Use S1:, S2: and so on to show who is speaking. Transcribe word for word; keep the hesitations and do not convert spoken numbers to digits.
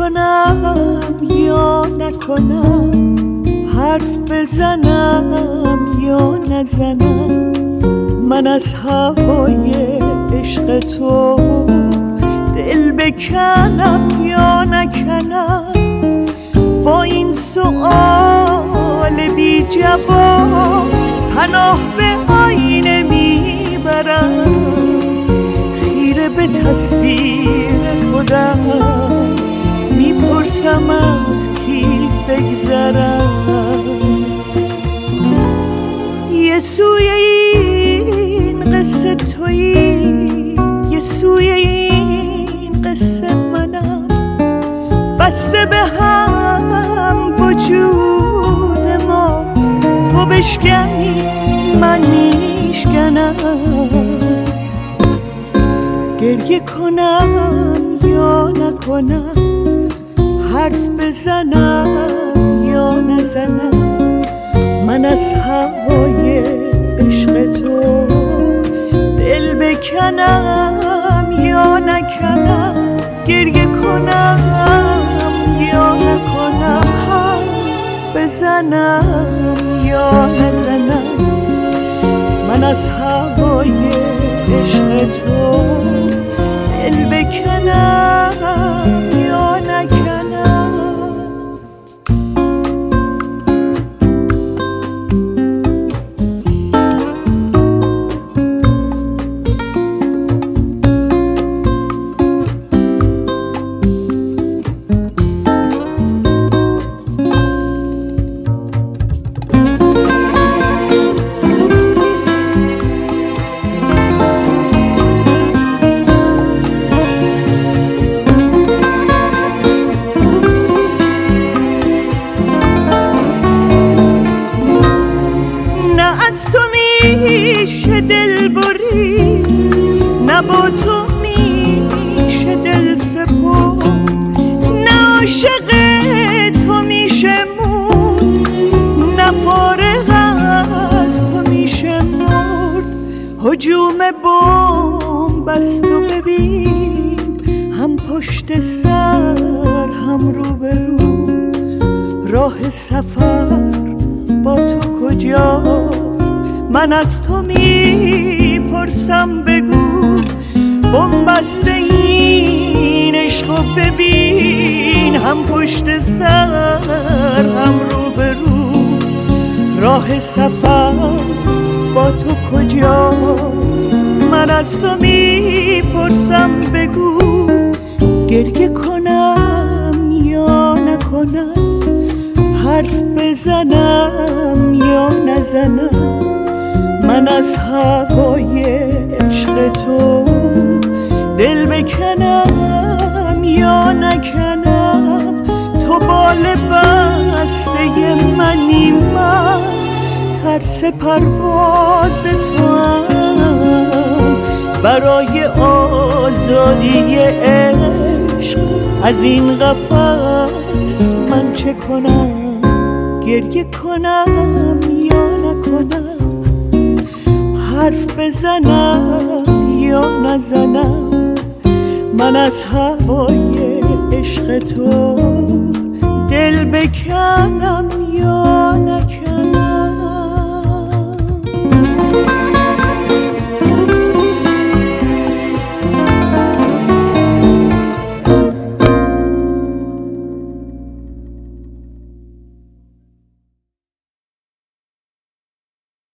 S1: کنم یا نکنم، حرف بزنم یا نزنم، من از هوای عشق تو دل بکنم یا نکنم. با این سؤال بی جواب پناه به آینه میبرم، خیره به تصویر خودم میپرسم از کی بگذرم. یه سوی این قصه تویی، یه سوی این قصه منم، بسته به هم وجود ما، تو بشکنی من میشکنم. گریه کنم یا نکنم، حرف بزنم یا نزنم، من از هوای عشق تو دل بکنم یا نکنم. گریه کنم یا نکنم، حرف بزنم یا نزنم، من از هوای عشق تو دل بکنم یا نکنم. میشه دل بری، نه با تو میشه دل سپرد، نه عاشق تو میشه مرد، نه فارغ از تو میشه مرد. هجوم بمب است و ببین، هم پشت سر هم روبرو، راه سفر با تو کجاست؟ من از تو میپرسم بگو، بنبسته این عشقو ببین، هم پشت سر هم روبرو، راه سفر با تو کجاست؟ من از تو میپرسم بگو، گریه کنم یا نکنم، حرف بزنم یا نزنم، من از هوای عشق تو دل بکنم یا نکنم. تو بال بسته منی، من ترس پرواز تو هم، برای آزادی عشق از این قفس من چه کنم؟ گریه کنم یا نکنم، حرف بزنم یا نزنم، من از هوای عشق تو دل بکنم یا